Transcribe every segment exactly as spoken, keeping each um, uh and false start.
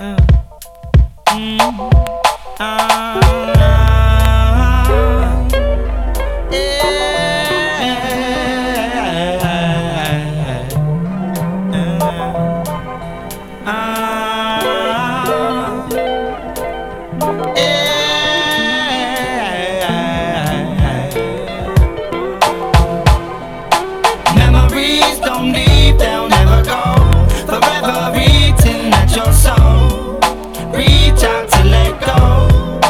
Uh, mm, uh, uh, Memories don't leave, they'll never go. Forever eating at your soul. Reach out to let go.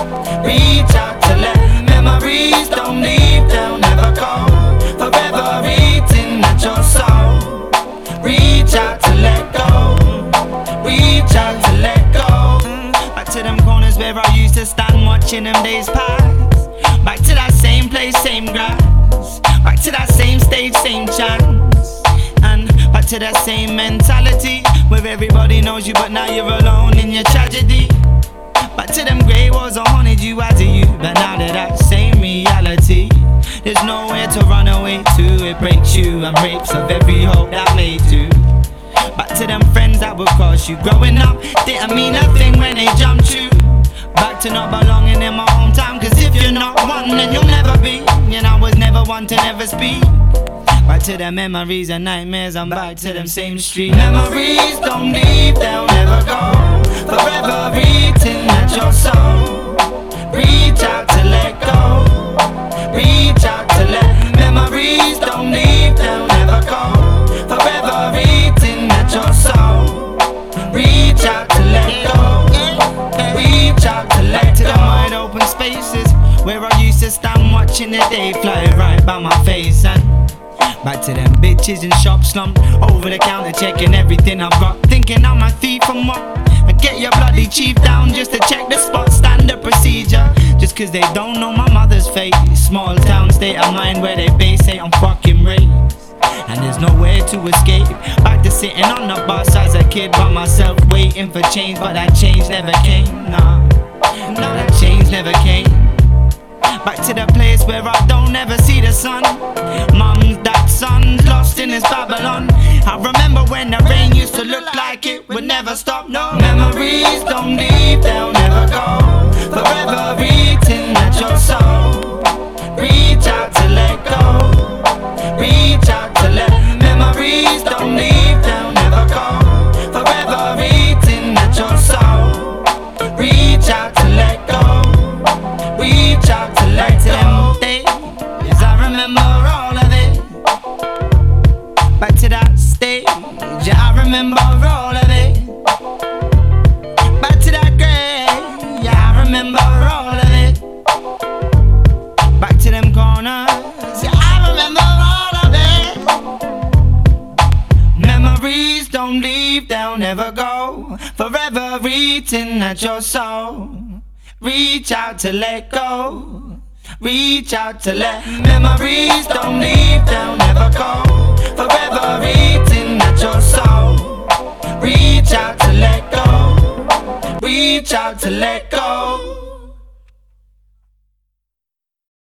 Reach out to let. Memories don't leave, they'll never go. Forever eating at your soul. Reach out to let go. Reach out to let go. Back to them corners where I used to stand watching them days pass. Back to that same place, same grass. Back to that same stage, same chance. And back to that same mentality where everybody knows you but now you're alone in your tragedy. Back to them grey walls that haunted you as a youth, but now they're that same reality. There's nowhere to run away to. It breaks you and rapes of every hope that made you. Back to them friends that would cross you. Growing up didn't mean nothing when they jumped you. Back to not belonging in my hometown, cause if you're not one then you'll never be. And I was never one to never speak. Back to the memories and nightmares, I'm back to them same streets. Memories don't leave, they'll never go. Forever eating at your soul. Reach out to let go. Reach out to let. Memories don't leave, they'll never go. Forever eating at your soul. Reach out to let go. Reach out to let To go. the wide open spaces where I used to stand watching the day fly right by my face. And back to them bitches in shop slump over the counter checking everything I've got, thinking I'm a thief from what? I get your bloody chief down just to check the spot, standard procedure. Just cause they don't know my mother's fate. Small town state of mind where they base say I'm fucking raised. And there's nowhere to escape. Back to sitting on the bus as a kid by myself, waiting for change, but that change never came. Nah, no, that change never came. Back to the place where I don't ever see the sun. Mums, dads, sons, lost in this Babylon. I remember when the rain used to look like it would never stop, no. Memories don't leave, they'll never go. Forever eating at your soul. Reach out to let go. Reach out to let. Memories don't leave, they'll never go. Forever eating at your soul. Reach out to let go. Reach out to let Them go. days, I remember all of it. Back to that stage, yeah, I remember all of it. Back to that grave, yeah, I remember all of it. Back to them corners, yeah, I remember all of it. Memories don't leave, they'll never go. Forever eating at your soul. Reach out to let go. Reach out to let. Memories don't leave, they'll never go. Forever eating at your soul. Reach out to let go. Reach out to let go.